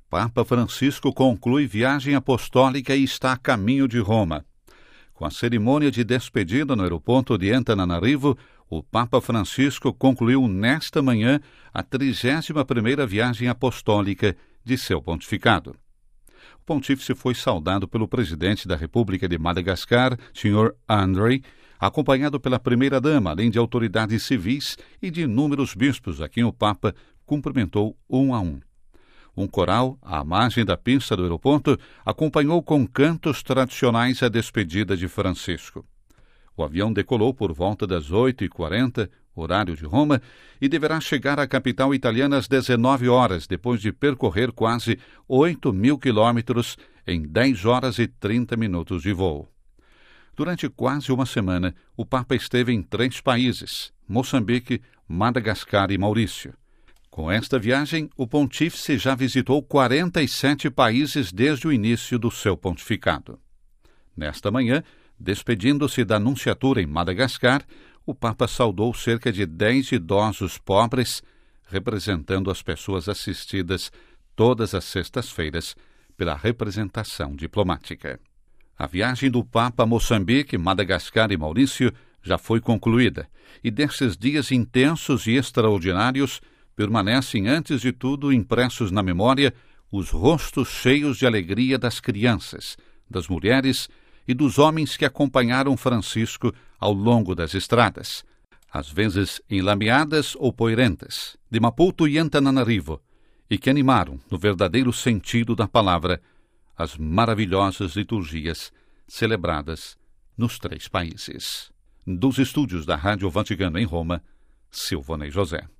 Papa Francisco conclui viagem apostólica e está a caminho de Roma. Com a cerimônia de despedida no aeroporto de Antananarivo, o Papa Francisco concluiu nesta manhã a 31ª viagem apostólica de seu pontificado. O pontífice foi saudado pelo presidente da República de Madagascar, Sr. André, acompanhado pela primeira-dama, além de autoridades civis e de inúmeros bispos, a quem o Papa cumprimentou um a um. Um coral, à margem da pista do aeroporto, acompanhou com cantos tradicionais a despedida de Francisco. O avião decolou por volta das 8h40, horário de Roma, e deverá chegar à capital italiana às 19 horas, depois de percorrer quase 8.000 quilômetros em 10 horas e 30 minutos de voo. Durante quase uma semana, o Papa esteve em 3 países, Moçambique, Madagascar e Maurício. Com esta viagem, o pontífice já visitou 47 países desde o início do seu pontificado. Nesta manhã, despedindo-se da nunciatura em Madagascar, o Papa saudou cerca de 10 idosos pobres, representando as pessoas assistidas todas as sextas-feiras pela representação diplomática. A viagem do Papa a Moçambique, Madagascar e Maurício já foi concluída, e desses dias intensos e extraordinários permanecem, antes de tudo, impressos na memória os rostos cheios de alegria das crianças, das mulheres e dos homens que acompanharam Francisco ao longo das estradas, às vezes enlameadas ou poeirentas, de Maputo e Antananarivo, e que animaram, no verdadeiro sentido da palavra, as maravilhosas liturgias celebradas nos 3 países. Dos estúdios da Rádio Vaticano em Roma, Silvonei José.